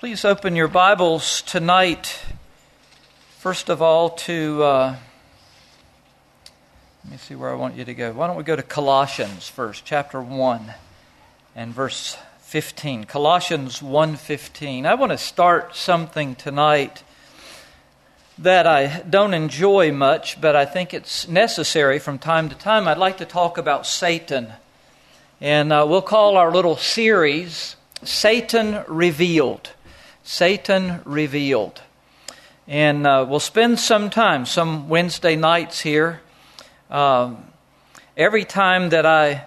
Please open your Bibles tonight, first of all, to, let me see where I want you to go. Why don't we go to Colossians first, chapter 1 and verse 15. Colossians 1:15. I want to start something tonight that I don't enjoy much, but I think it's necessary from time to time. I'd like to talk about Satan. And we'll call our little series, Satan Revealed. Satan Revealed. And we'll spend some time, some Wednesday nights here. Every time that I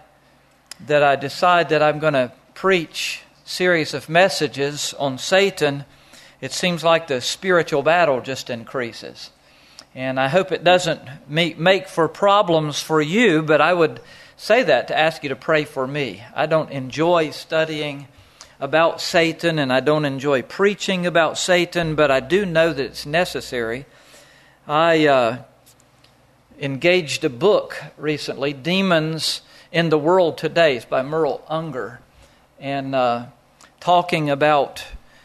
decide that I'm going to preach a series of messages on Satan, it seems like the spiritual battle just increases. And I hope it doesn't make for problems for you, but I would say that to ask you to pray for me. I don't enjoy studying about Satan, and I don't enjoy preaching about Satan, but I do know that it's necessary. I engaged a book recently, Demons in the World Today. It's by Merle Unger, and talking about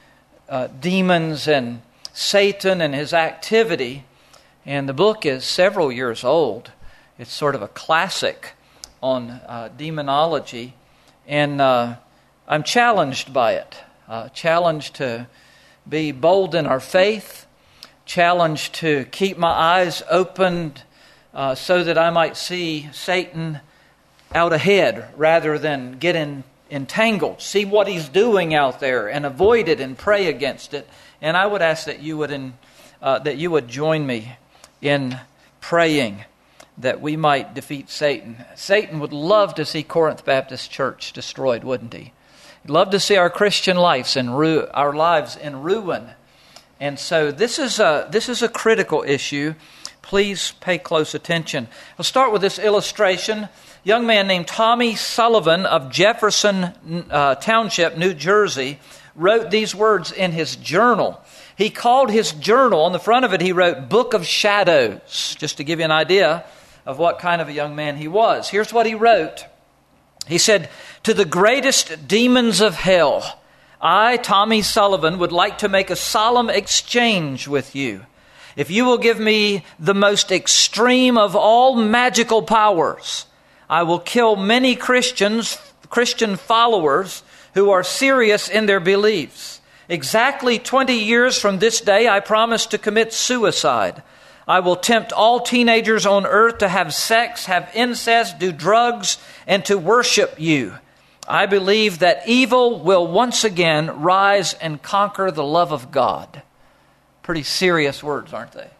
demons and Satan and his activity. And the book is several years old. It's sort of a classic on demonology, and I'm challenged by it. Challenged to be bold in our faith, challenged to keep my eyes opened so that I might see Satan out ahead rather than get entangled. See what he's doing out there and avoid it and pray against it. And I would ask that you would join me in praying that we might defeat Satan. Satan would love to see Corinth Baptist Church destroyed, wouldn't he? He'd love to see our Christian lives our lives in ruin. And so this is a critical issue. Please pay close attention. I'll start with this illustration. A young man named Tommy Sullivan of Jefferson Township, New Jersey, wrote these words in his journal. He called his journal, on the front of it he wrote, Book of Shadows, just to give you an idea of what kind of a young man he was. Here's what he wrote. He said, "To the greatest demons of hell, I, Tommy Sullivan, would like to make a solemn exchange with you. If you will give me the most extreme of all magical powers, I will kill many Christian followers who are serious in their beliefs. Exactly 20 years from this day, I promise to commit suicide. I will tempt all teenagers on earth to have sex, have incest, do drugs, and to worship you. I believe that evil will once again rise and conquer the love of God." Pretty serious words, aren't they?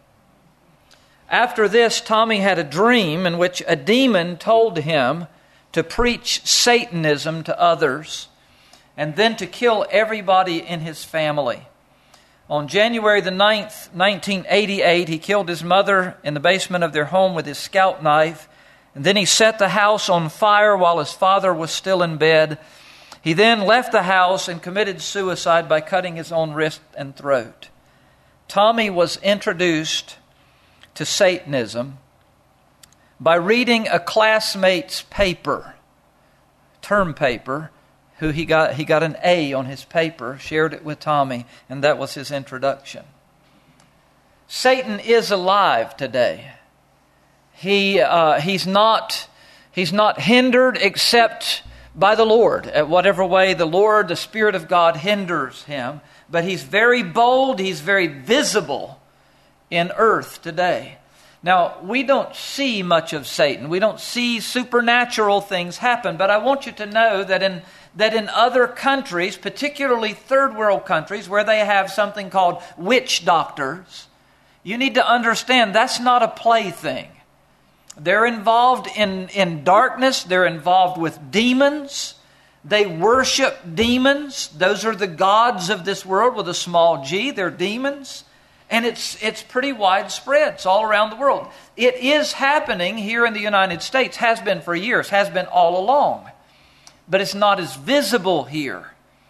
After this, Tommy had a dream in which a demon told him to preach Satanism to others and then to kill everybody in his family. On January the 9th, 1988, he killed his mother in the basement of their home with his scout knife, and then he set the house on fire while his father was still in bed. He then left the house and committed suicide by cutting his own wrist and throat. Tommy was introduced to Satanism by reading a classmate's paper, term paper, who he got an A on his paper, shared it with Tommy, and that was his introduction. Satan is alive today. He's not hindered except by the Lord, at whatever way the Lord, the Spirit of God, hinders him. But he's very bold, he's very visible in earth today. Now, we don't see much of Satan. We don't see supernatural things happen, but I want you to know that in other countries, particularly third world countries, where they have something called witch doctors, you need to understand that's not a plaything. They're involved in darkness. They're involved with demons. They worship demons. Those are the gods of this world with a small g. They're demons. And it's pretty widespread. It's all around the world. It is happening here in the United States. Has been for years. Has been all along. But it's not as visible here.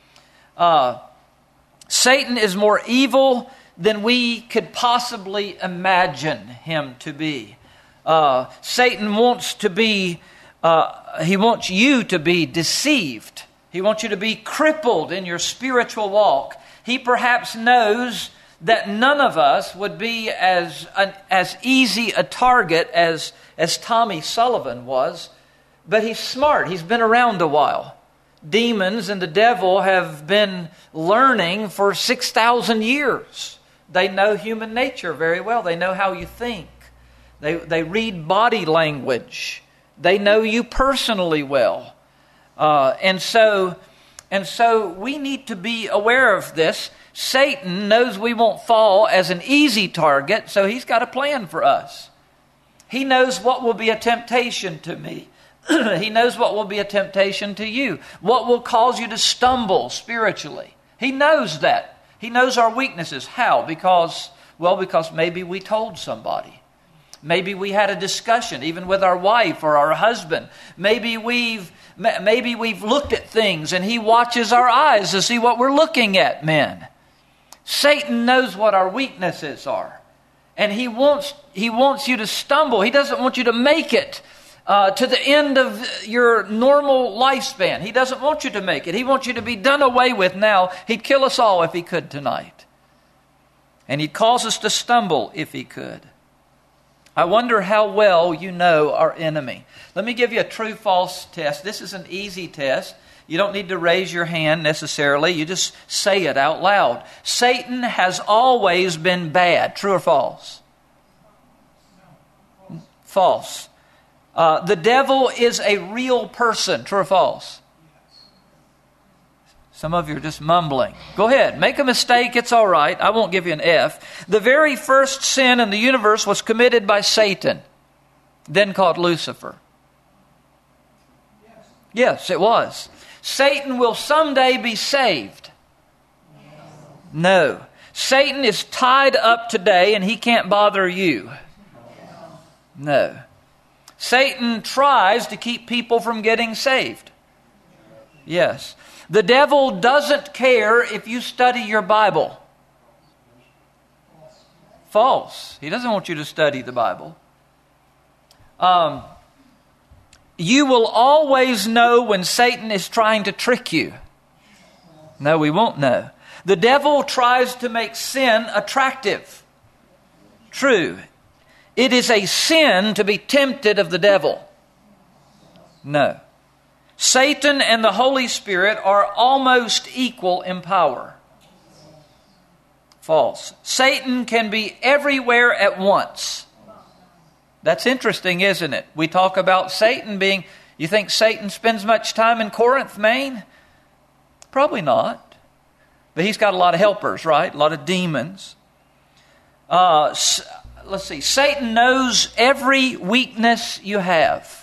Satan is more evil than we could possibly imagine him to be. Satan wants to be, he wants you to be deceived. He wants you to be crippled in your spiritual walk. He perhaps knows that none of us would be as easy a target as Tommy Sullivan was, but he's smart. He's been around a while. Demons and the devil have been learning for 6,000 years. They know human nature very well. They know how you think. They read body language. They know you personally well. And so we need to be aware of this. Satan knows we won't fall as an easy target, so he's got a plan for us. He knows what will be a temptation to me. He knows what will be a temptation to you. What will cause you to stumble spiritually. He knows that. He knows our weaknesses. How? Because maybe we told somebody. Maybe we had a discussion, even with our wife or our husband. Maybe we've looked at things and he watches our eyes to see what we're looking at, men. Satan knows what our weaknesses are. And he wants you to stumble. He doesn't want you to make it to the end of your normal lifespan. He doesn't want you to make it. He wants you to be done away with now. He'd kill us all if he could tonight. And he'd cause us to stumble if he could. I wonder how well you know our enemy. Let me give you a true-false test. This is an easy test. You don't need to raise your hand necessarily. You just say it out loud. Satan has always been bad. True or false? False. The devil is a real person. True or false? Some of you are just mumbling. Go ahead. Make a mistake. It's all right. I won't give you an F. The very first sin in the universe was committed by Satan, then called Lucifer. Yes, it was. Satan will someday be saved. No. Satan is tied up today and he can't bother you. No. Satan tries to keep people from getting saved. Yes. The devil doesn't care if you study your Bible. False. He doesn't want you to study the Bible. You will always know when Satan is trying to trick you. No, we won't know. The devil tries to make sin attractive. True. It is a sin to be tempted of the devil. No. Satan and the Holy Spirit are almost equal in power. False. Satan can be everywhere at once. That's interesting, isn't it? We talk about Satan being... You think Satan spends much time in Corinth, Maine? Probably not. But he's got a lot of helpers, right? A lot of demons. Let's see. Satan knows every weakness you have.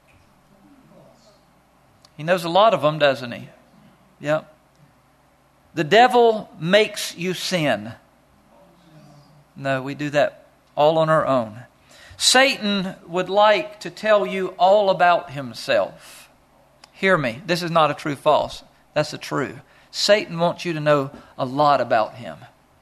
He knows a lot of them, doesn't he? Yep. The devil makes you sin. No, we do that all on our own. Satan would like to tell you all about himself. Hear me. This is not a true false. That's a true. Satan wants you to know a lot about him.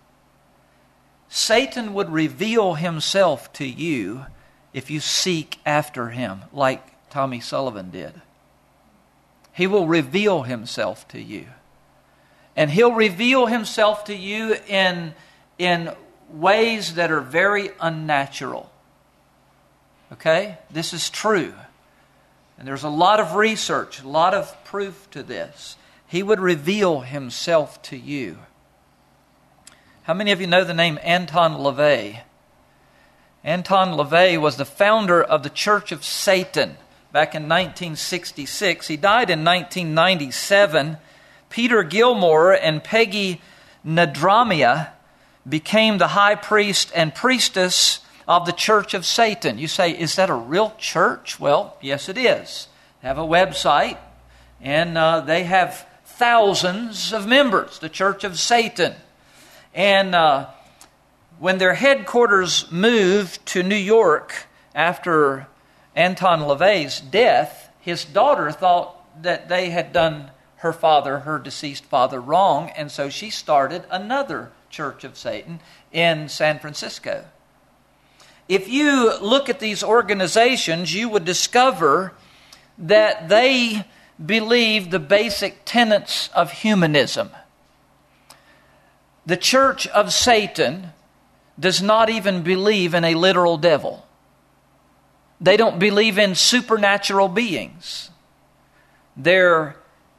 Satan would reveal himself to you if you seek after him, like Tommy Sullivan did. He will reveal himself to you. And he'll reveal himself to you in ways that are very unnatural. Okay? This is true. And there's a lot of research, a lot of proof to this. He would reveal himself to you. How many of you know the name Anton LaVey? Anton LaVey was the founder of the Church of Satan back in 1966. He died in 1997. Peter Gilmore and Peggy Nadramia became the high priest and priestess of the Church of Satan. You say, is that a real church? Well, yes it is. They have a website and they have thousands of members, the Church of Satan. And when their headquarters moved to New York after Anton LaVey's death, his daughter thought that they had done her deceased father, wrong, and so she started another Church of Satan in San Francisco. If you look at these organizations, you would discover that they believe the basic tenets of humanism. The church of Satan does not even believe in a literal devil. They don't believe in supernatural beings. They're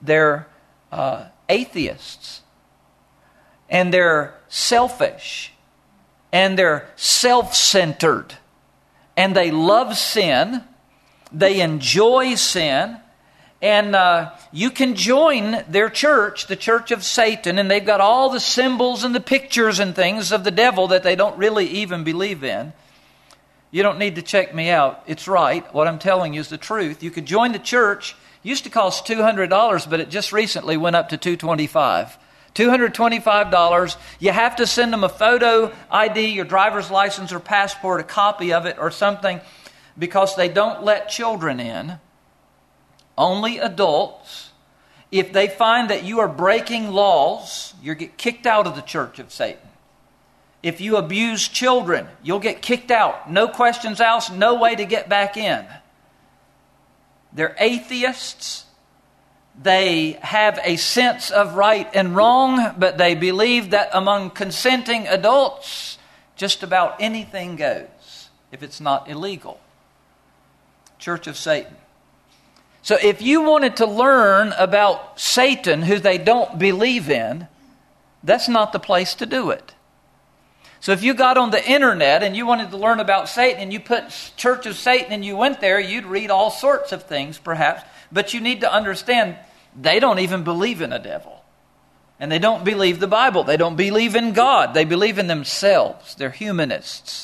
atheists. And they're selfish. And they're self-centered. And they love sin. They enjoy sin. And you can join their church, the church of Satan, and they've got all the symbols and the pictures and things of the devil that they don't really even believe in. You don't need to check me out. It's right. What I'm telling you is the truth. You could join the church. It used to cost $200, but it just recently went up to $225. $225. You have to send them a photo ID, your driver's license or passport, a copy of it or something, because they don't let children in. Only adults. If they find that you are breaking laws, you get kicked out of the church of Satan. If you abuse children, you'll get kicked out. No questions asked, no way to get back in. They're atheists. They have a sense of right and wrong, but they believe that among consenting adults, just about anything goes, if it's not illegal. Church of Satan. So if you wanted to learn about Satan, who they don't believe in, that's not the place to do it. So if you got on the internet and you wanted to learn about Satan and you put Church of Satan and you went there, you'd read all sorts of things perhaps. But you need to understand, they don't even believe in a devil. And they don't believe the Bible. They don't believe in God. They believe in themselves. They're humanists.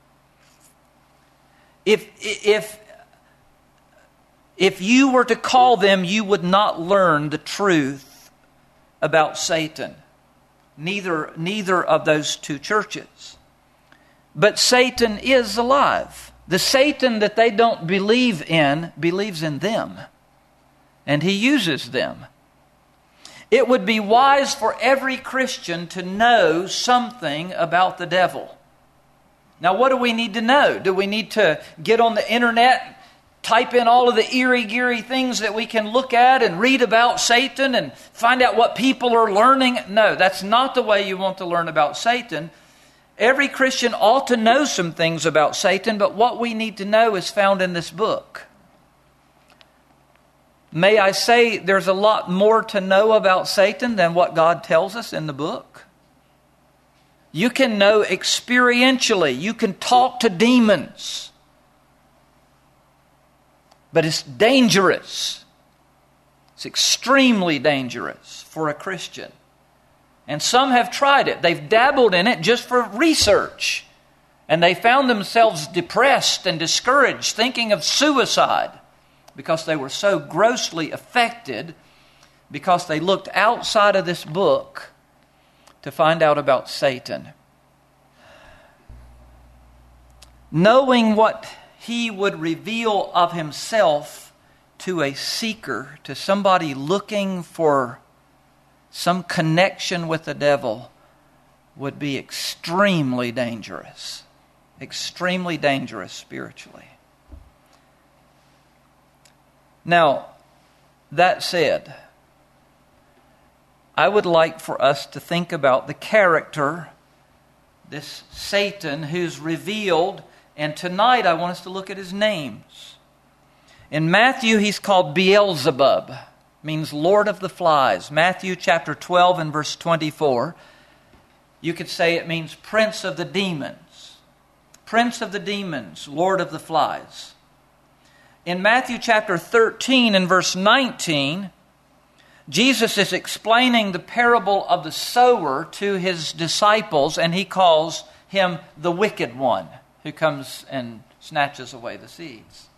If you were to call them, you would not learn the truth about Satan. Neither of those two churches. But Satan is alive. The Satan that they don't believe in believes in them. And he uses them. It would be wise for every Christian to know something about the devil. Now, what do we need to know? Do we need to get on the internet, type in all of the eerie-geary things that we can look at and read about Satan and find out what people are learning? No, that's not the way you want to learn about Satan. Every Christian ought to know some things about Satan, but what we need to know is found in this book. May I say there's a lot more to know about Satan than what God tells us in the book? You can know experientially. You can talk to demons. But it's dangerous. It's extremely dangerous for a Christian. And some have tried it. They've dabbled in it just for research. And they found themselves depressed and discouraged, thinking of suicide, because they were so grossly affected because they looked outside of this book to find out about Satan. Knowing what he would reveal of himself to a seeker, to somebody looking for some connection with the devil, would be extremely dangerous. Extremely dangerous spiritually. Now, that said, I would like for us to think about the character, this Satan who's revealed. And tonight I want us to look at his names. In Matthew, he's called Beelzebub, means Lord of the Flies. Matthew chapter 12 and verse 24. You could say it means Prince of the Demons. Prince of the Demons, Lord of the Flies. In Matthew chapter 13 and verse 19, Jesus is explaining the parable of the sower to his disciples, and he calls him the wicked one, who comes and snatches away the seeds.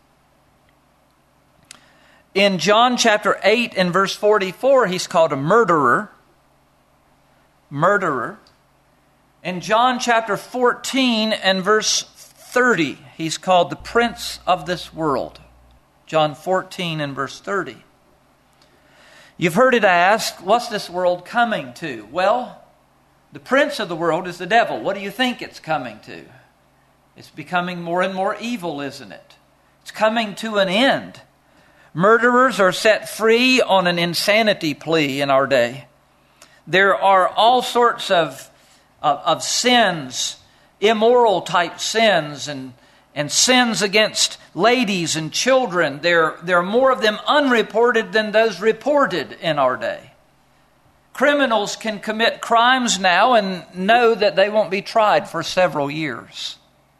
In John chapter 8 and verse 44, he's called a murderer. Murderer. In John chapter 14 and verse 30, he's called the prince of this world. John 14 and verse 30. You've heard it asked, what's this world coming to? Well, the prince of the world is the devil. What do you think it's coming to? It's becoming more and more evil, isn't it? It's coming to an end. Murderers are set free on an insanity plea in our day. There are all sorts of of sins, immoral type sins, and sins against ladies and children. There are more of them unreported than those reported in our day. Criminals can commit crimes now and know that they won't be tried for several years.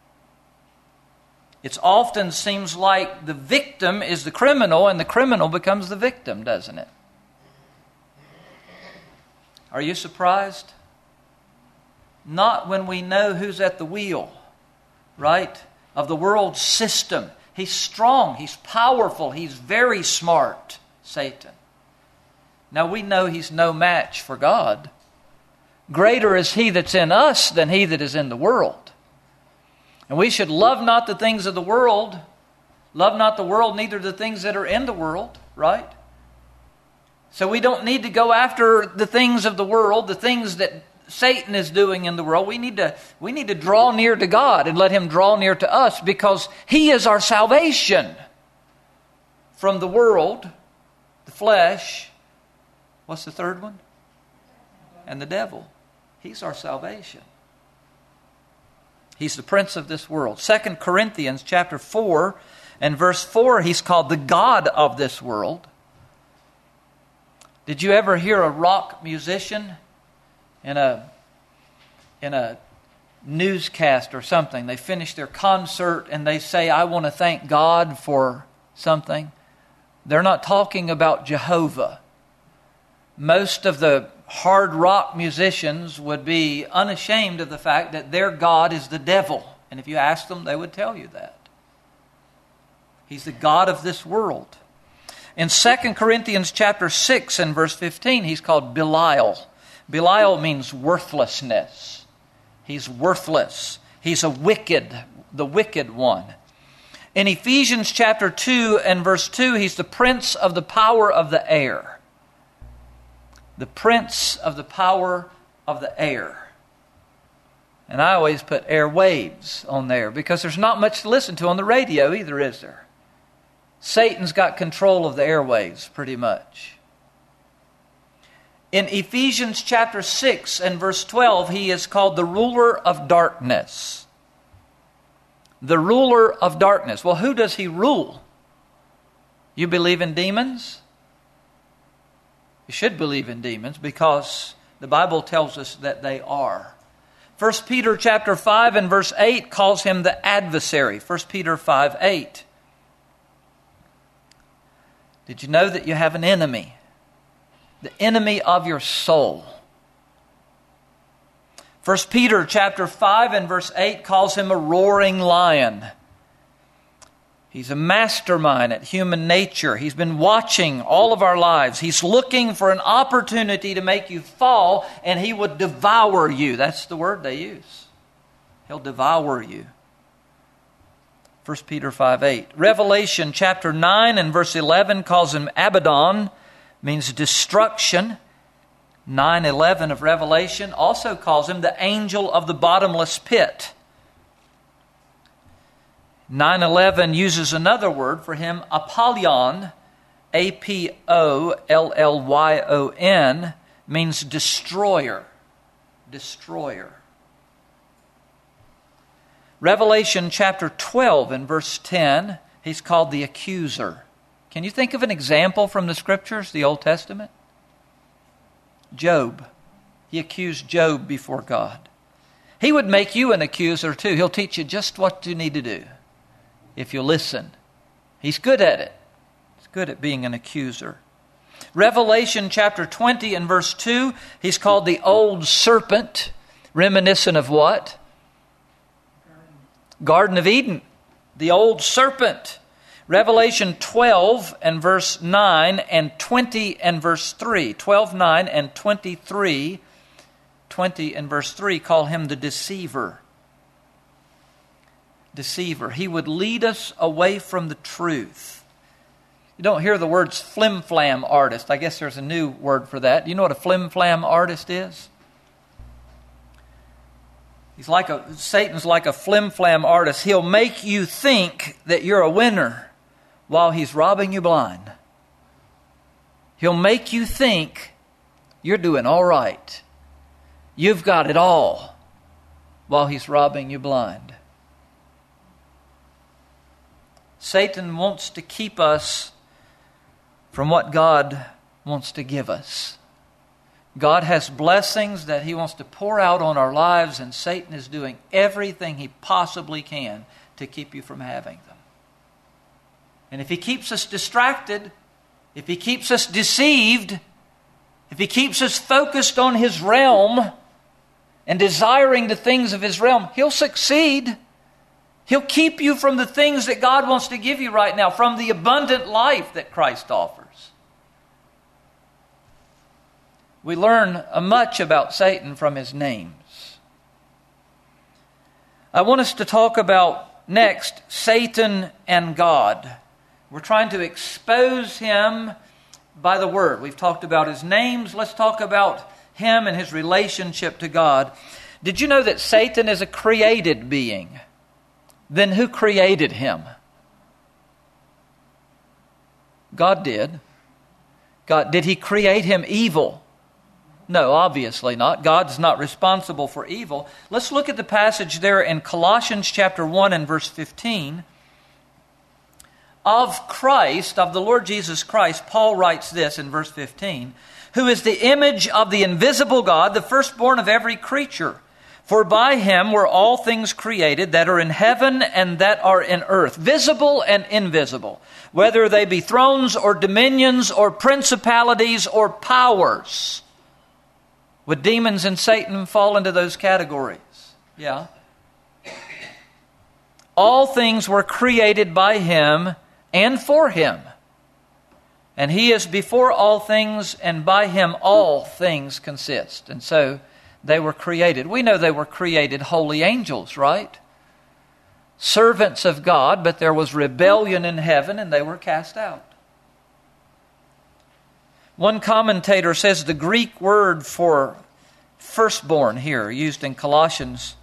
It often seems like the victim is the criminal and the criminal becomes the victim, doesn't it? Are you surprised? Not when we know who's at the wheel, right, of the world system. He's strong, he's powerful, he's very smart, Satan. Now we know he's no match for God. Greater is he that's in us than he that is in the world. And we should love not the things of the world. Love not the world, neither the things that are in the world, right? So we don't need to go after the things of the world, the things that Satan is doing in the world. We need to draw near to God and let him draw near to us, because he is our salvation from the world, the flesh. What's the third one? And the devil. He's our salvation. He's the prince of this world. 2 Corinthians chapter 4 and verse 4, he's called the God of this world. Did you ever hear a rock musician in a newscast or something? They finish their concert and they say, I want to thank God for something. They're not talking about Jehovah. Most of the hard rock musicians would be unashamed of the fact that their God is the devil. And if you ask them, they would tell you that. He's the God of this world. In 2 Corinthians chapter 6 and verse 15, he's called Belial. Belial means worthlessness. He's worthless. He's the wicked one. In Ephesians chapter 2 and verse 2, he's the prince of the power of the air. The prince of the power of the air. And I always put airwaves on there because there's not much to listen to on the radio either, is there? Satan's got control of the airwaves pretty much. In Ephesians chapter 6 and verse 12, he is called the ruler of darkness. The ruler of darkness. Well, who does he rule? You believe in demons? You should believe in demons because the Bible tells us that they are. 1 Peter chapter 5 and verse 8 calls him the adversary. 1 Peter 5:8. Did you know that you have an enemy? The enemy of your soul. 1 Peter chapter 5 and verse 8 calls him a roaring lion. He's a mastermind at human nature. He's been watching all of our lives. He's looking for an opportunity to make you fall, and he would devour you. That's the word they use. He'll devour you. 1 Peter 5:8. Revelation chapter 9 and verse 11 calls him Abaddon, means destruction. 9:11 of Revelation also calls him the angel of the bottomless pit. 9:11 uses another word for him, Apollyon, Apollyon, means destroyer. Destroyer. Revelation chapter 12 and verse 10, he's called the accuser. Can you think of an example from the Scriptures, the Old Testament? Job. He accused Job before God. He would make you an accuser too. He'll teach you just what you need to do if you listen. He's good at it. He's good at being an accuser. Revelation chapter 20 and verse 2, he's called the old serpent, reminiscent of what? Garden of Eden, the old serpent. Revelation 12 and verse 9 and 20 and verse 3. 12, 9 and 23, 20 and verse 3 call him the deceiver. Deceiver. He would lead us away from the truth. You don't hear the words flim-flam artist. I guess there's a new word for that. Do you know what a flim-flam artist is? Satan's like a flim-flam artist. He'll make you think that you're a winner while he's robbing you blind. He'll make you think you're doing all right. You've got it all. while he's robbing you blind. Satan wants to keep us from what God wants to give us. God has blessings that he wants to pour out on our lives, and Satan is doing everything he possibly can to keep you from having them. And if he keeps us distracted, if he keeps us deceived, if he keeps us focused on his realm and desiring the things of his realm, he'll succeed. He'll keep you from the things that God wants to give you right now, from the abundant life that Christ offers. We learn much about Satan from his names. I want us to talk about next Satan and God. We're trying to expose him by the Word. We've talked about his names. Let's talk about him and his relationship to God. Did you know that Satan is a created being? Then who created him? God did. Did he create him evil? No, obviously not. God's not responsible for evil. Let's look at the passage there in Colossians chapter 1 and verse 15. Of Christ, of the Lord Jesus Christ, Paul writes this in verse 15, who is the image of the invisible God, the firstborn of every creature. For by him were all things created that are in heaven and that are in earth, visible and invisible, whether they be thrones or dominions or principalities or powers. Would demons and Satan fall into those categories? Yeah. All things were created by him and for him. And he is before all things, and by him all things consist. And so they were created. We know they were created holy angels, right? Servants of God, but there was rebellion in heaven and they were cast out. One commentator says the Greek word for firstborn here, used in Colossians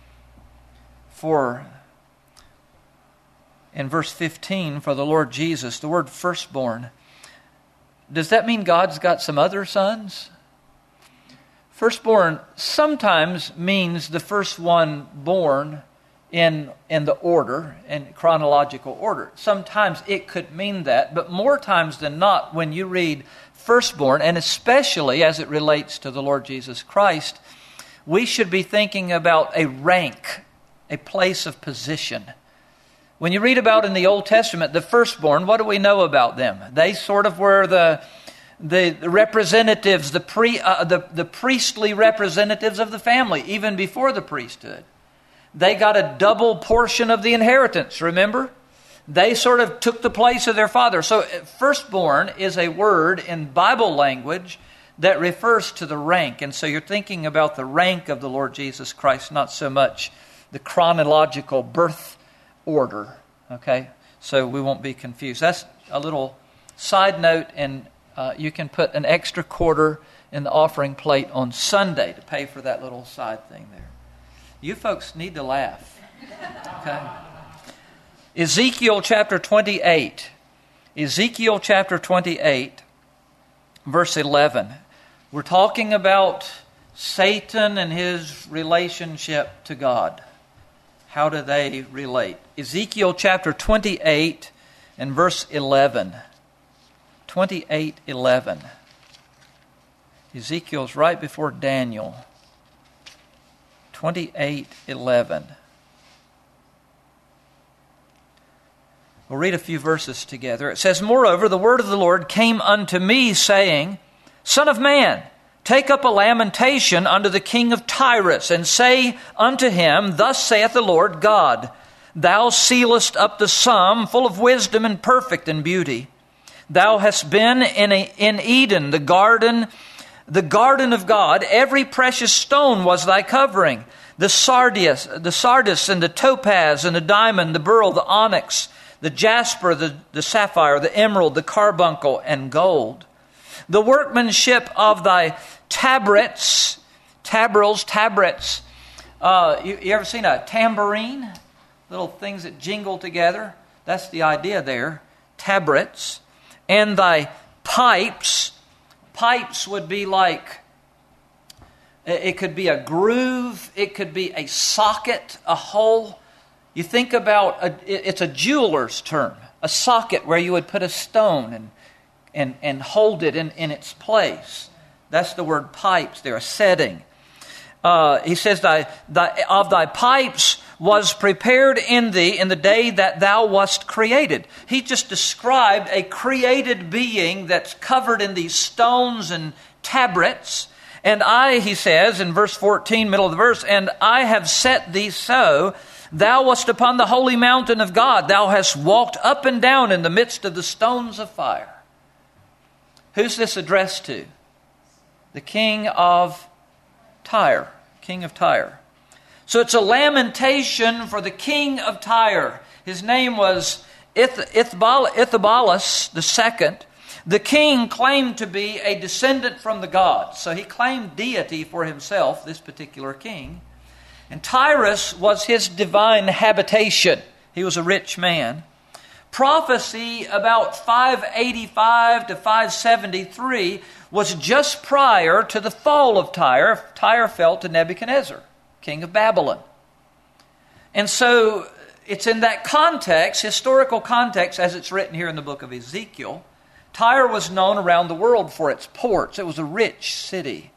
in verse 15 for the Lord Jesus, the word firstborn, does that mean God's got some other sons? Firstborn sometimes means the first one born in the order, in chronological order. Sometimes it could mean that, but more times than not, when you read firstborn, and especially as it relates to the Lord Jesus Christ, we should be thinking about a rank, a place of position. When you read about in the Old Testament the firstborn, what do we know about them? They sort of were the representatives, the priestly representatives of the family, even before the priesthood. They got a double portion of the inheritance, remember? They sort of took the place of their father. So firstborn is a word in Bible language that refers to the rank. And so you're thinking about the rank of the Lord Jesus Christ, not so much the chronological birth order. Okay? So we won't be confused. That's a little side note, and you can put an extra quarter in the offering plate on Sunday to pay for that little side thing there. You folks need to laugh. Okay? Ezekiel chapter 28. Ezekiel chapter 28, verse 11. We're talking about Satan and his relationship to God. How do they relate? Ezekiel chapter 28 and verse 11. 28:11. Ezekiel's right before Daniel. 28:11. We'll read a few verses together. It says, "Moreover, the word of the Lord came unto me, saying, Son of man, take up a lamentation unto the king of Tyrus, and say unto him, Thus saith the Lord God, Thou sealest up the sum, full of wisdom and perfect in beauty. Thou hast been in Eden, the garden of God. Every precious stone was thy covering, the sardius and the topaz and the diamond, the beryl, the onyx, the jasper, the sapphire, the emerald, the carbuncle, and gold. The workmanship of thy tabrets. You ever seen a tambourine? Little things that jingle together. That's the idea there. Tabrets. And thy pipes. Pipes would be like It could be a groove. It could be a socket, a hole. You think about, it's a jeweler's term, a socket where you would put a stone and hold it in its place. That's the word pipes there, a setting. He says, of thy pipes was prepared in thee in the day that thou wast created. He just described a created being that's covered in these stones and tabrets. And I, he says in verse 14, middle of the verse, and I have set thee so, thou wast upon the holy mountain of God. Thou hast walked up and down in the midst of the stones of fire. Who's this addressed to? The king of Tyre. King of Tyre. So it's a lamentation for the king of Tyre. His name was Ithbalus II. The king claimed to be a descendant from the gods. So he claimed deity for himself, this particular king. And Tyrus was his divine habitation. He was a rich man. Prophecy about 585 to 573 was just prior to the fall of Tyre. Tyre fell to Nebuchadnezzar, king of Babylon. And so it's in that context, historical context, as it's written here in the book of Ezekiel. Tyre was known around the world for its ports. It was a rich city.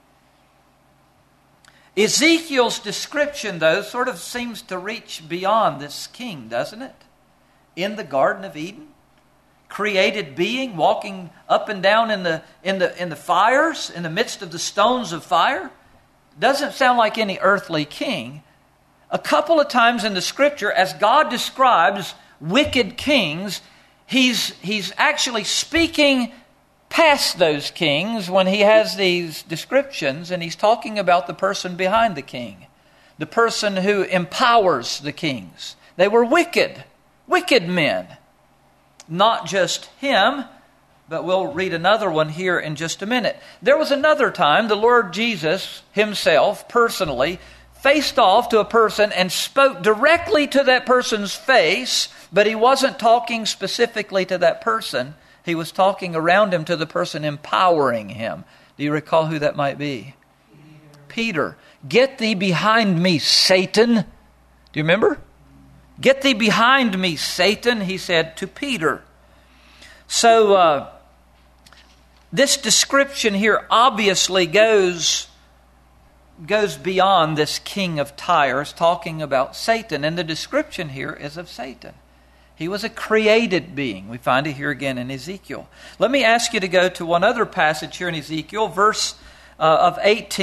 Ezekiel's description, though, sort of seems to reach beyond this king, doesn't it? In the Garden of Eden, created being walking up and down in the fires, in the midst of the stones of fire. Doesn't sound like any earthly king. A couple of times in the Scripture, as God describes wicked kings, He's actually speaking past those kings when he has these descriptions, and he's talking about the person behind the king, the person who empowers the kings. They were wicked men. Not just him, but we'll read another one here in just a minute. There was another time the Lord Jesus himself, personally, faced off to a person and spoke directly to that person's face, but he wasn't talking specifically to that person. He was talking around him to the person empowering him. Do you recall who that might be? Peter. Get thee behind me, Satan. Do you remember? Get thee behind me, Satan, he said to Peter. So this description here obviously goes beyond this king of Tyre. It's talking about Satan, and the description here is of Satan. He was a created being. We find it here again in Ezekiel. Let me ask you to go to one other passage here in Ezekiel, verse of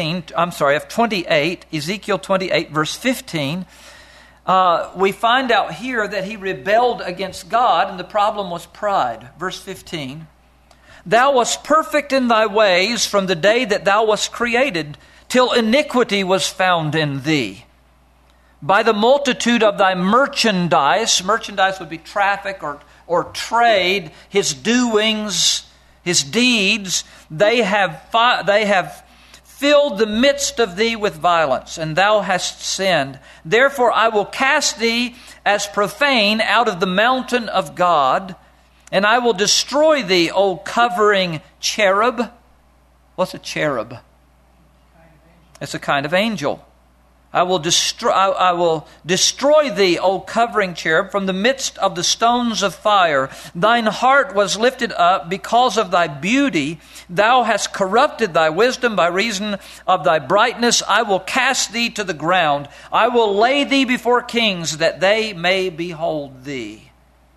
28, Ezekiel 28, verse 15. We find out here that he rebelled against God, and the problem was pride. Verse 15. Thou wast perfect in thy ways from the day that thou wast created, till iniquity was found in thee. By the multitude of thy merchandise would be traffic or trade, his doings, his deeds, they have filled the midst of thee with violence, and thou hast sinned. Therefore I will cast thee as profane out of the mountain of God, and I will destroy thee, O covering cherub. What's a cherub? It's a kind of angel. I will destroy thee, O covering cherub, from the midst of the stones of fire. Thine heart was lifted up because of thy beauty. Thou hast corrupted thy wisdom by reason of thy brightness. I will cast thee to the ground. I will lay thee before kings, that they may behold thee.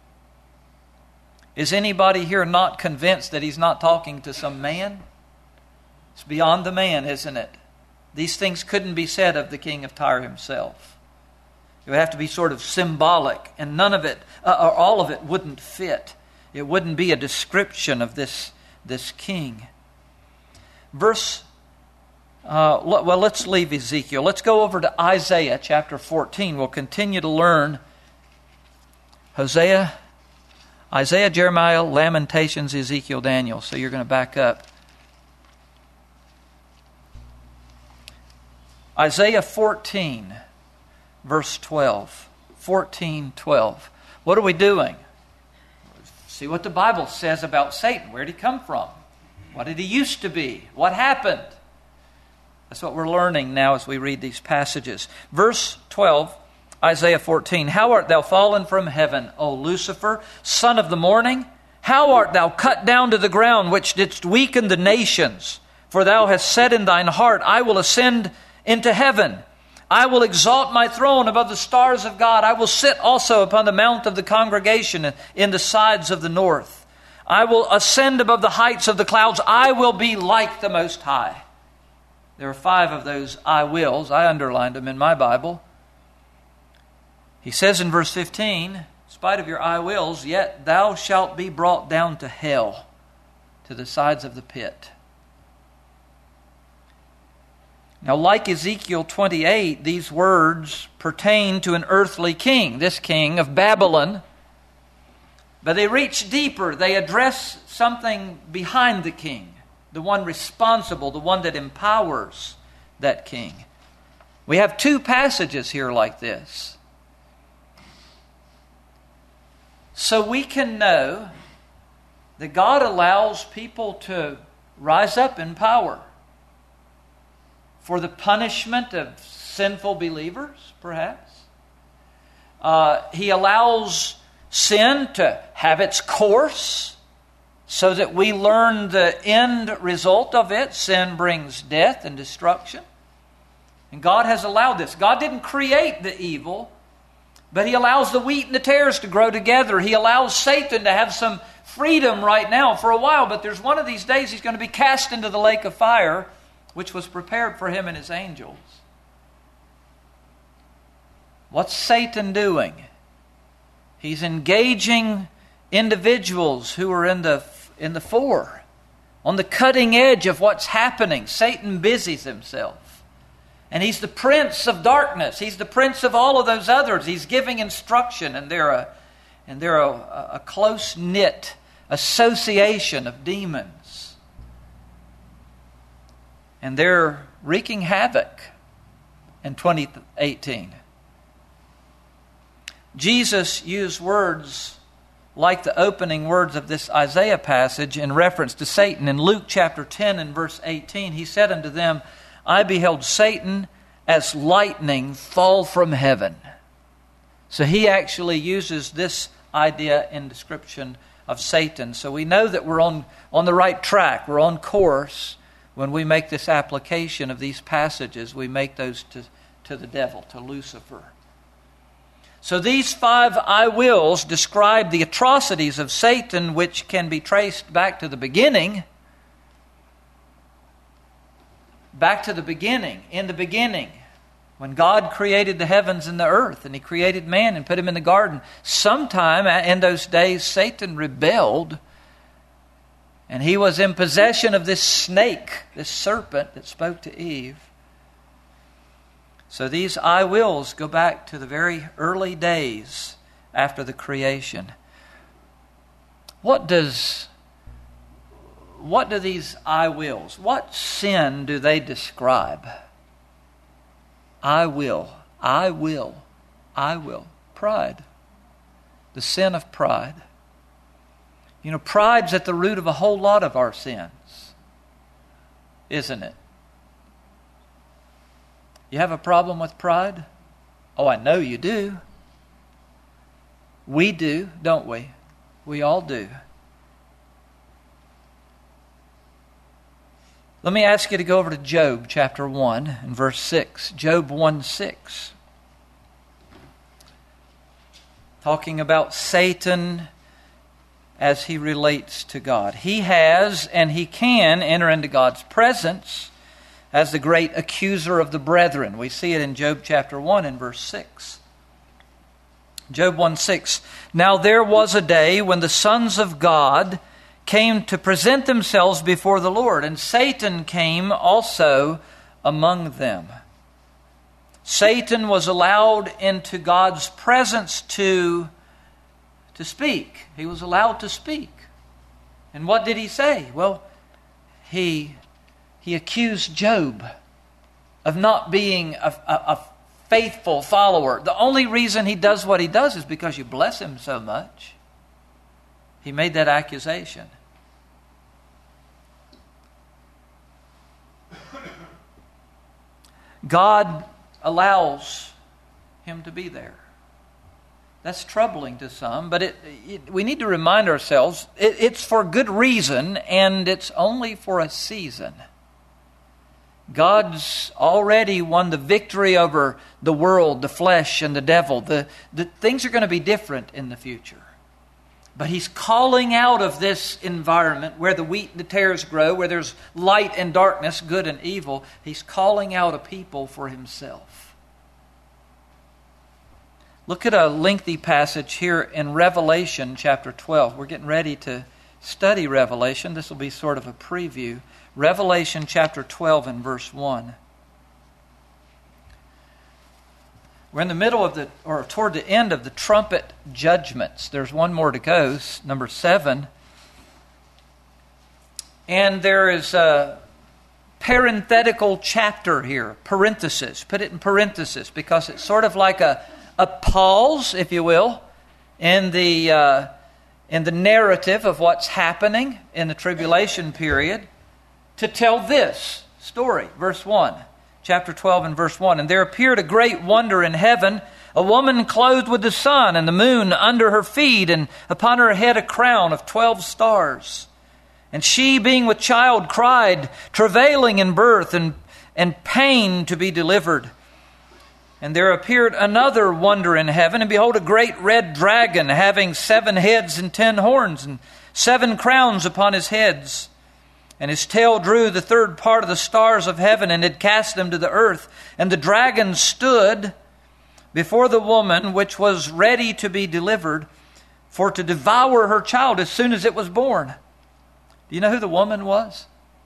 Is anybody here not convinced that he's not talking to some man? It's beyond the man, isn't it? These things couldn't be said of the king of Tyre himself. It would have to be sort of symbolic, and none of it, or all of it, wouldn't fit. It wouldn't be a description of this king. Let's leave Ezekiel. Let's go over to Isaiah chapter 14. We'll continue to learn Isaiah, Jeremiah, Lamentations, Ezekiel, Daniel. So you're going to back up. Isaiah 14, verse 12. 14:12. What are we doing? See what the Bible says about Satan. Where did he come from? What did he used to be? What happened? That's what we're learning now as we read these passages. Verse 12, Isaiah 14. How art thou fallen from heaven, O Lucifer, son of the morning? How art thou cut down to the ground, which didst weaken the nations? For thou hast said in thine heart, I will ascend into heaven. I will exalt my throne above the stars of God. I will sit also upon the mount of the congregation in the sides of the north. I will ascend above the heights of the clouds. I will be like the Most High. There are 5 of those I wills. I underlined them in my Bible. He says in verse 15, in spite of your I wills, yet thou shalt be brought down to hell, to the sides of the pit. Now, like Ezekiel 28, these words pertain to an earthly king, this king of Babylon. But they reach deeper. They address something behind the king, the one responsible, the one that empowers that king. We have 2 passages here like this. So we can know that God allows people to rise up in power for the punishment of sinful believers, perhaps. He allows sin to have its course so that we learn the end result of it. Sin brings death and destruction. And God has allowed this. God didn't create the evil, but He allows the wheat and the tares to grow together. He allows Satan to have some freedom right now for a while, but there's one of these days he's going to be cast into the lake of fire, which was prepared for him and his angels. What's Satan doing? He's engaging individuals who are in the fore, on the cutting edge of what's happening. Satan busies himself. And he's the prince of darkness. He's the prince of all of those others. He's giving instruction, and they're a close-knit association of demons. And they're wreaking havoc in 2018. Jesus used words like the opening words of this Isaiah passage in reference to Satan. In Luke chapter 10 and verse 18, He said unto them, I beheld Satan as lightning fall from heaven. So He actually uses this idea in description of Satan. So we know that we're on the right track. We're on course when we make this application of these passages. We make those to the devil, to Lucifer. So these 5 I wills describe the atrocities of Satan, which can be traced back to the beginning. Back to the beginning. In the beginning, when God created the heavens and the earth, and He created man and put him in the garden, sometime in those days Satan rebelled, and he was in possession of this snake, this serpent that spoke to Eve. So these I wills go back to the very early days after the creation. What do these I wills, what sin do they describe? I will. Pride. The sin of pride. You know, pride's at the root of a whole lot of our sins, isn't it? You have a problem with pride? Oh, I know you do. We do, don't we? We all do. Let me ask you to go over to Job chapter 1 and verse 6. Job 1:6. Talking about Satan as he relates to God. He has and he can enter into God's presence as the great accuser of the brethren. We see it in Job chapter 1 and verse 6. Job 1:6. Now there was a day when the sons of God came to present themselves before the Lord, and Satan came also among them. Satan was allowed into God's presence to speak. He was allowed to speak. And what did he say? Well, he accused Job of not being a faithful follower. The only reason he does what he does is because you bless him so much. He made that accusation. God allows him to be there. That's troubling to some, but we need to remind ourselves it's for good reason, and it's only for a season. God's already won the victory over the world, the flesh, and the devil. The things are going to be different in the future. But He's calling out of this environment where the wheat and the tares grow, where there's light and darkness, good and evil. He's calling out a people for Himself. Look at a lengthy passage here in Revelation chapter 12. We're getting ready to study Revelation. This will be sort of a preview. Revelation chapter 12 and verse 1. We're in the middle of or toward the end of the trumpet judgments. There's one more to go, number 7. And there is a parenthetical chapter here, parenthesis. Put it in parenthesis because it's sort of like a pause, if you will, in the narrative of what's happening in the tribulation period to tell this story. Verse 1, chapter 12 and verse 1. And there appeared a great wonder in heaven, a woman clothed with the sun and the moon under her feet, and upon her head a crown of 12 stars. And she, being with child, cried, travailing in birth and pain to be delivered. And there appeared another wonder in heaven, and behold, a great red dragon, having 7 heads and 10 horns, and 7 crowns upon his heads. And his tail drew the third part of the stars of heaven, and had cast them to the earth. And the dragon stood before the woman, which was ready to be delivered, for to devour her child as soon as it was born. Do you know who the woman was?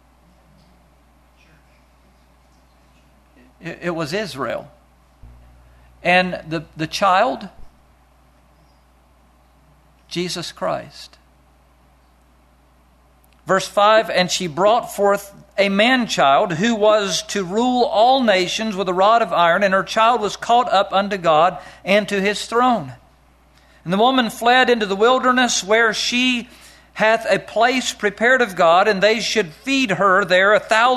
It was Israel. And the child, Jesus Christ. Verse 5, and she brought forth a man-child who was to rule all nations with a rod of iron, and her child was caught up unto God and to His throne. And the woman fled into the wilderness, where she hath a place prepared of God, and they should feed her there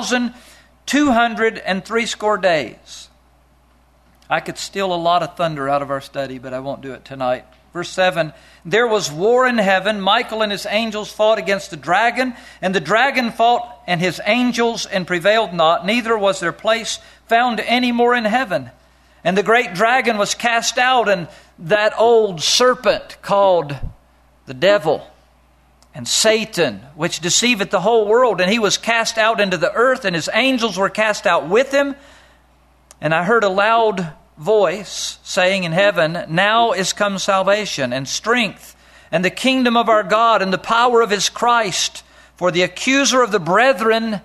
1,260 days. I could steal a lot of thunder out of our study, but I won't do it tonight. Verse 7, there was war in heaven. Michael and his angels fought against the dragon, and the dragon fought and his angels and prevailed not, neither was their place found any more in heaven. And the great dragon was cast out, and that old serpent called the devil and Satan, which deceiveth the whole world. And he was cast out into the earth, and his angels were cast out with him. And I heard a loud voice saying in heaven, now is come salvation and strength and the kingdom of our God and the power of His Christ. For the accuser of the brethren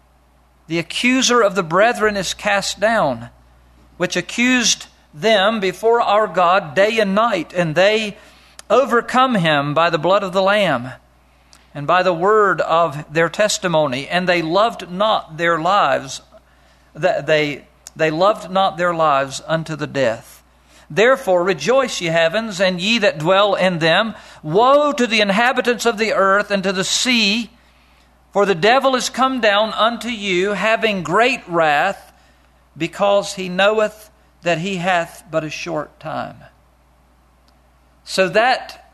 is cast down, which accused them before our God day and night. And they overcome him by the blood of the Lamb and by the word of their testimony. And they loved not their lives. They loved not their lives unto the death. Therefore rejoice, ye heavens, and ye that dwell in them. Woe to the inhabitants of the earth and to the sea, for the devil is come down unto you, having great wrath, because he knoweth that he hath but a short time. So that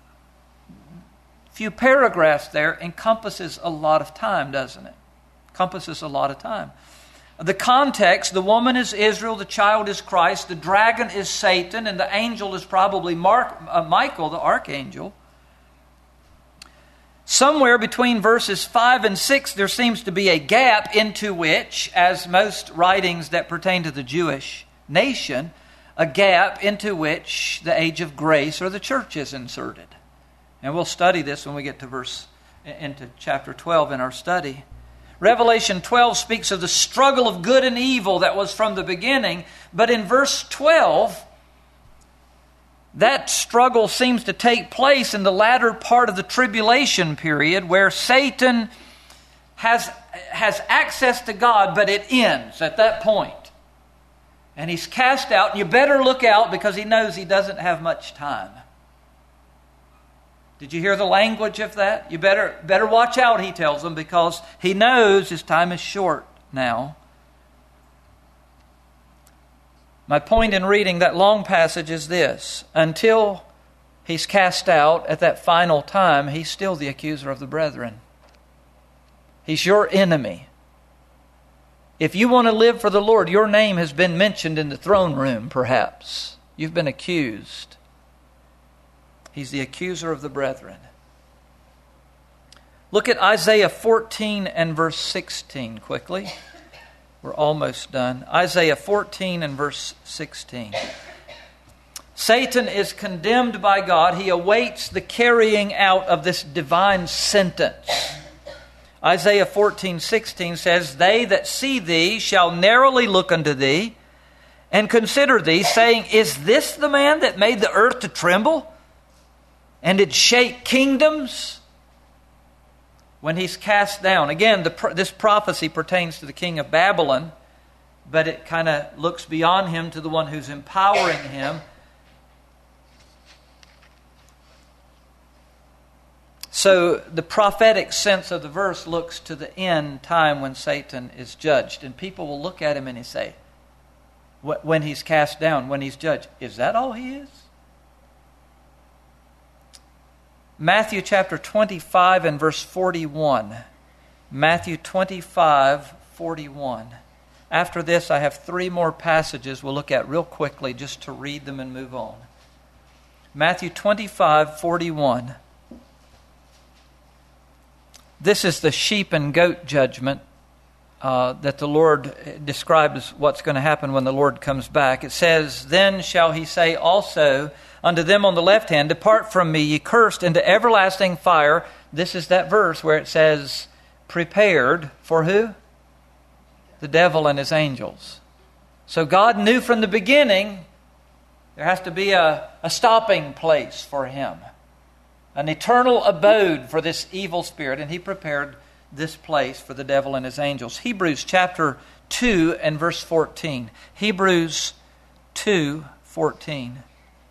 few paragraphs there encompasses a lot of time, doesn't it? Encompasses a lot of time. The context, the woman is Israel, the child is Christ, the dragon is Satan, and the angel is probably Michael, the archangel. Somewhere between verses 5 and 6, there seems to be a gap into which, as most writings that pertain to the Jewish nation, a gap into which the age of grace or the church is inserted. And we'll study this when we get to into chapter 12 in our study. Revelation 12 speaks of the struggle of good and evil that was from the beginning. But in verse 12, that struggle seems to take place in the latter part of the tribulation period, where Satan has access to God, but it ends at that point. And he's cast out, and you better look out because he knows he doesn't have much time. Did you hear the language of that? You better watch out, he tells them, because he knows his time is short now. My point in reading that long passage is this: until he's cast out at that final time, he's still the accuser of the brethren. He's your enemy. If you want to live for the Lord, your name has been mentioned in the throne room, perhaps. You've been accused. He's the accuser of the brethren. Look at Isaiah 14 and verse 16 quickly. We're almost done. Isaiah 14 and verse 16. Satan is condemned by God. He awaits the carrying out of this divine sentence. Isaiah 14:16 says, "They that see thee shall narrowly look unto thee, and consider thee, saying, Is this the man that made the earth to tremble, and did shake kingdoms?" When he's cast down. Again, this prophecy pertains to the king of Babylon, but it kind of looks beyond him to the one who's empowering him. So the prophetic sense of the verse looks to the end time when Satan is judged. And people will look at him and say, when he's cast down, when he's judged, is that all he is? Matthew chapter 25 and verse 41. Matthew 25:41. After this, I have 3 more passages we'll look at real quickly just to read them and move on. Matthew 25:41. This is the sheep and goat judgment that the Lord describes what's going to happen when the Lord comes back. It says, "Then shall he say also unto them on the left hand, Depart from me, ye cursed, into everlasting fire." This is that verse where it says, prepared for who? The devil and his angels. So God knew from the beginning there has to be a stopping place for him. An eternal abode for this evil spirit, and he prepared this place for the devil and his angels. Hebrews chapter 2 and verse 14. Hebrews 2:14.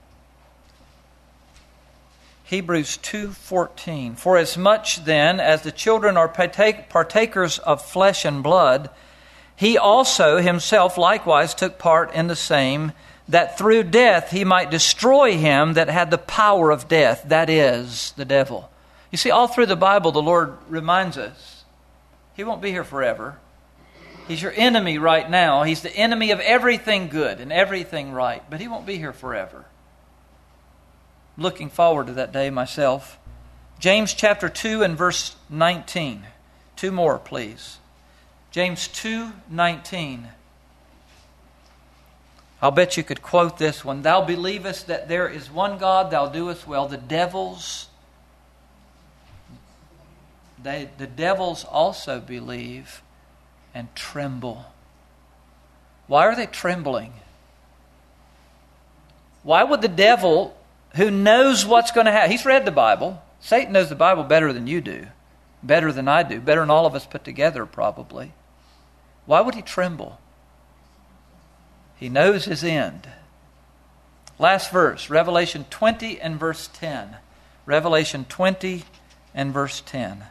Hebrews 2:14. "For as much then as the children are partakers of flesh and blood, he also himself likewise took part in the same, that through death he might destroy him that had the power of death, that is, the devil." You see, all through the Bible, the Lord reminds us, he won't be here forever. He's your enemy right now. He's the enemy of everything good and everything right, but he won't be here forever. Looking forward to that day myself. James chapter 2 and verse 19. 2 more, please. James 2:19. I'll bet you could quote this one. "Thou believest that there is one God, thou doest well. The devils also believe and tremble." Why are they trembling? Why would the devil, who knows what's going to happen, he's read the Bible. Satan knows the Bible better than you do, better than I do, better than all of us put together probably. Why would he tremble? He knows his end. Last verse, Revelation 20 and verse 10. Revelation 20 and verse 10.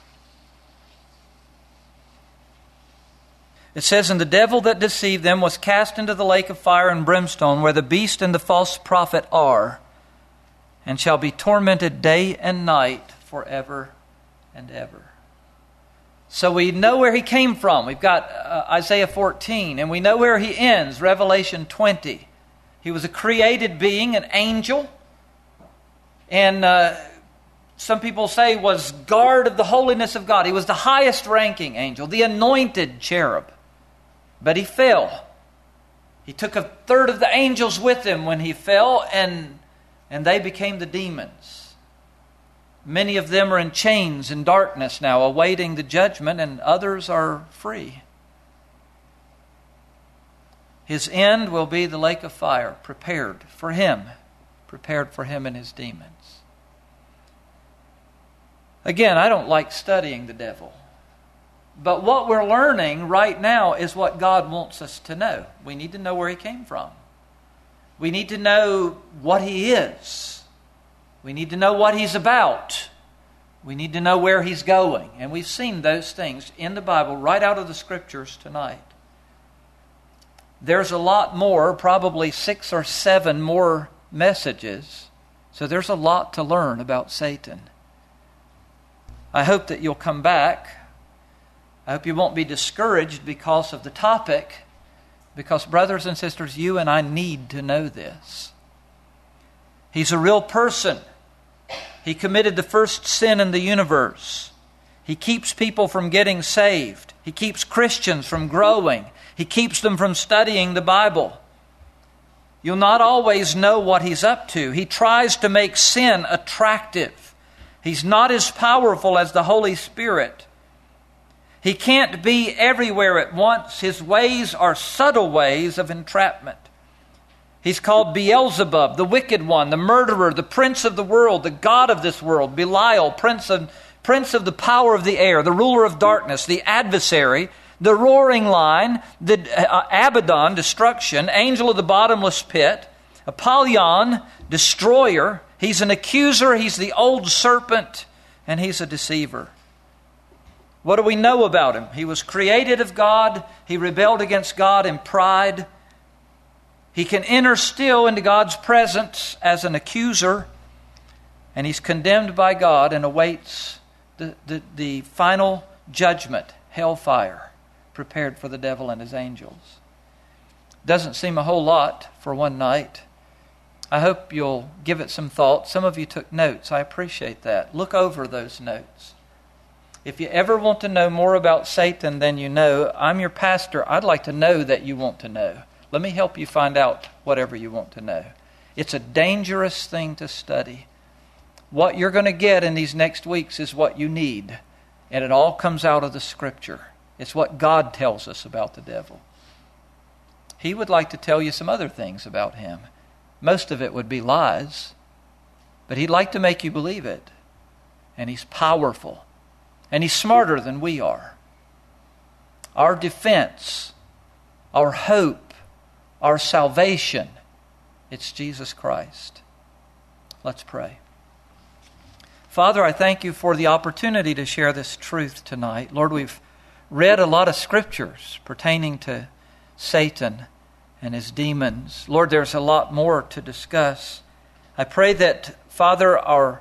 It says, "And the devil that deceived them was cast into the lake of fire and brimstone, where the beast and the false prophet are, and shall be tormented day and night forever and ever." So we know where he came from. We've got Isaiah 14, and we know where he ends, Revelation 20. He was a created being, an angel, and some people say was guard of the holiness of God. He was the highest ranking angel, the anointed cherub. But he fell. He took 1/3 of the angels with him when he fell, and they became the demons. Many of them are in chains in darkness now, awaiting the judgment, and others are free. His end will be the lake of fire, prepared for him and his demons. Again, I don't like studying the devil. But what we're learning right now is what God wants us to know. We need to know where he came from. We need to know what he is. We need to know what he's about. We need to know where he's going. And we've seen those things in the Bible right out of the Scriptures tonight. There's a lot more, probably 6 or 7 more messages. So there's a lot to learn about Satan. I hope that you'll come back. I hope you won't be discouraged because of the topic, because brothers and sisters, you and I need to know this. He's a real person. He committed the first sin in the universe. He keeps people from getting saved. He keeps Christians from growing. He keeps them from studying the Bible. You'll not always know what he's up to. He tries to make sin attractive. He's not as powerful as the Holy Spirit. He can't be everywhere at once. His ways are subtle ways of entrapment. He's called Beelzebub, the wicked one, the murderer, the prince of the world, the god of this world, Belial, prince of the power of the air, the ruler of darkness, the adversary, the roaring lion, the Abaddon, destruction, angel of the bottomless pit, Apollyon, destroyer. He's an accuser, he's the old serpent, and he's a deceiver. What do we know about him? He was created of God. He rebelled against God in pride. He can enter still into God's presence as an accuser, and he's condemned by God and awaits the final judgment, hellfire, prepared for the devil and his angels. Doesn't seem a whole lot for one night. I hope you'll give it some thought. Some of you took notes. I appreciate that. Look over those notes. If you ever want to know more about Satan than you know, I'm your pastor. I'd like to know that you want to know. Let me help you find out whatever you want to know. It's a dangerous thing to study. What you're going to get in these next weeks is what you need. And it all comes out of the Scripture. It's what God tells us about the devil. He would like to tell you some other things about him. Most of it would be lies. But he'd like to make you believe it. And he's powerful. And he's smarter than we are. Our defense, our hope, our salvation, it's Jesus Christ. Let's pray. Father, I thank you for the opportunity to share this truth tonight. Lord, we've read a lot of scriptures pertaining to Satan and his demons. Lord, there's a lot more to discuss. I pray that, Father, our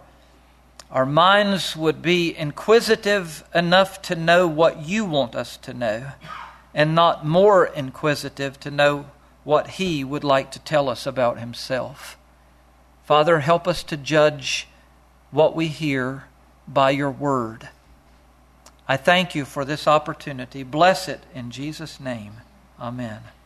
minds would be inquisitive enough to know what you want us to know, and not more inquisitive to know what he would like to tell us about himself. Father, help us to judge what we hear by your word. I thank you for this opportunity. Bless it in Jesus' name. Amen.